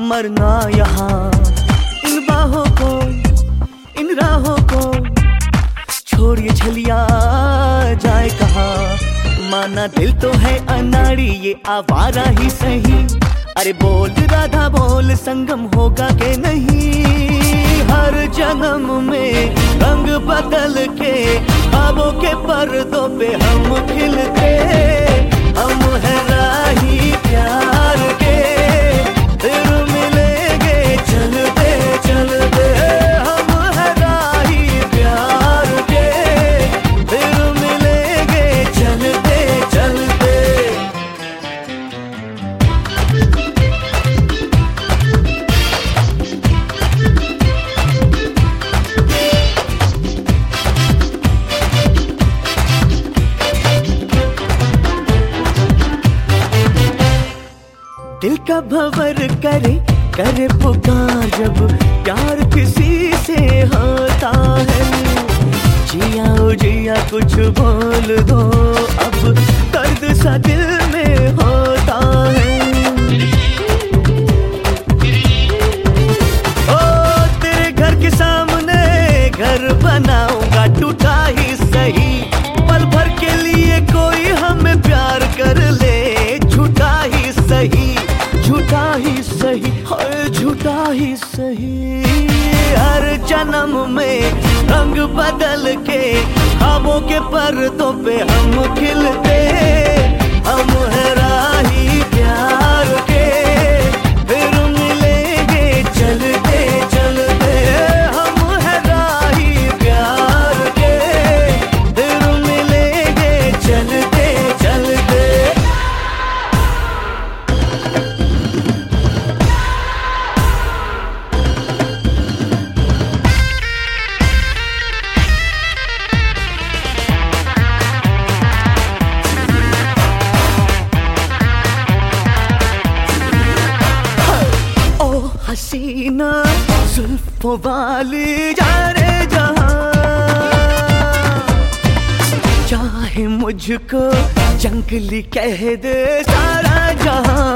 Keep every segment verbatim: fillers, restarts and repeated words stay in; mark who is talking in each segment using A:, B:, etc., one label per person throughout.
A: मरना यहाँ इन बाहों को, इन राहों को छोड़िए छलिया जाए कहाँ। माना दिल तो है अनाड़ी ये आवारा ही सही, अरे बोल राधा बोल संगम होगा के नहीं। हर जन्म में रंग बदल के ख्वाबों के पर्दों पे हम खिलते, हम है राही प्यार के, फिर मिलेंगे चलते चलते। हम है राही प्यार के, फिर मिलेंगे चलते चलते। दिल का भंवर करे करे पुकार जब प्यार किसी से होता है। जिया ओ जिया कुछ बोल दो अब दर्द सा दिल में होता है। ओ तेरे घर के सामने घर बनाऊंगा टूटा ही सही, पल भर के लिए कोई हमें प्यार कर ले, झूठा ही सही झूठा ही सही और झूठा ही सही। हर जन्म में रंग बदल के ख्वाबों के पर्दों पे हम खिलते, हम है राही प्यार के, फिर मिलेंगे चलते चलते। हम है राही प्यार के, फिर मिलेंगे चलते चलते। हसीना जुल्फों वाली जाने जहां, चाहे मुझको जंगली कह दे सारा जहां।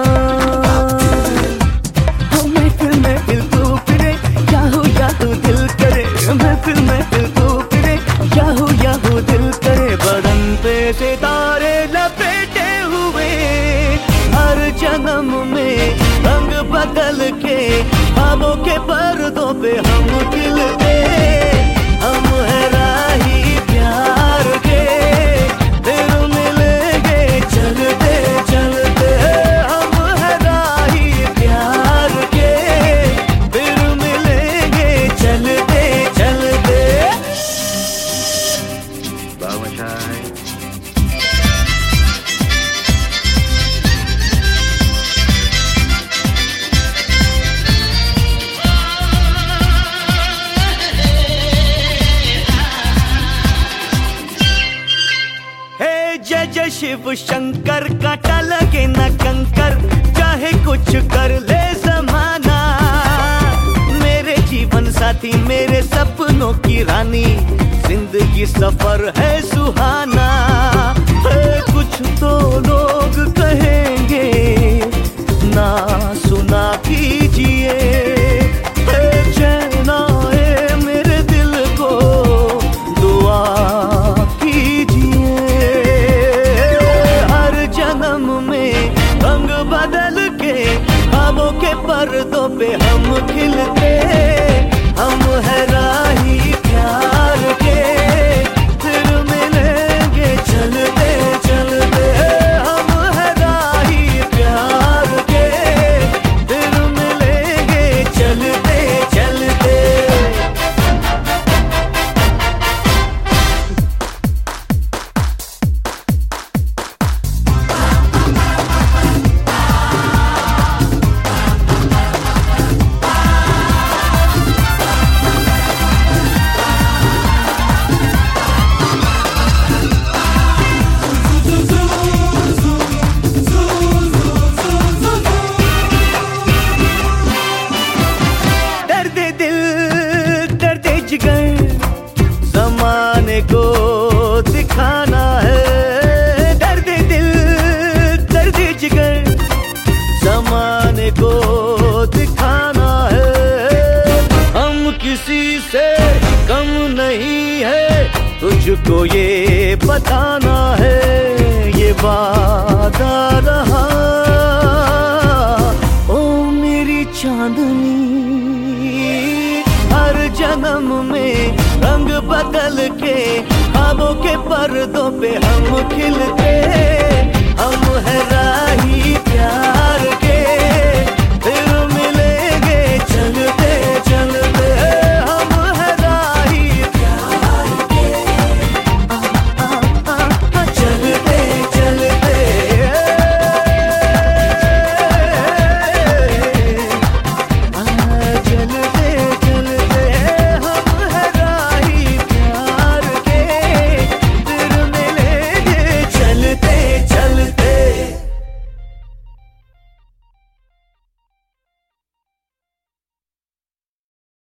A: मैं फिर मैं दिल को फिरे याहू याहू दिल करे, मैं फिर मैं दिल को फिरे याहू याहू दिल करे। बदन पे सितारे लपेटे हुए हर जन्म में रंग बदल के ख्वाबों के पर्दों पे हम खिलते, हम है राही प्यार के, फिर मिलेंगे चलते चलते। हम है राही प्यार के, फिर मिलेंगे चलते चलते। जय जय शिव शंकर, काटा लगे न कंकर, चाहे कुछ कर ले जमाना। मेरे जीवन साथी मेरे सपनों की रानी, जिंदगी सफर है सुहाना। कुछ तो लोग कहेंगे ना सुना कीजिए, चैन आए मेरे दिल को दुआ कीजिए। हर जन्म में रंग बदल के ख्वाबों के पर्दों पे हम खिलते, हम है राही प्यार के, फिर मिलेंगे चलते चलते। हम है राही प्यार के, फिर मिलेंगे चलते चलते। तुझको ये बताना है, ये वादा रहा। ओ मेरी चांदनी, हर जन्म में रंग बदल के ख्वाबों के पर्दों पे हम खिलते, हम है राही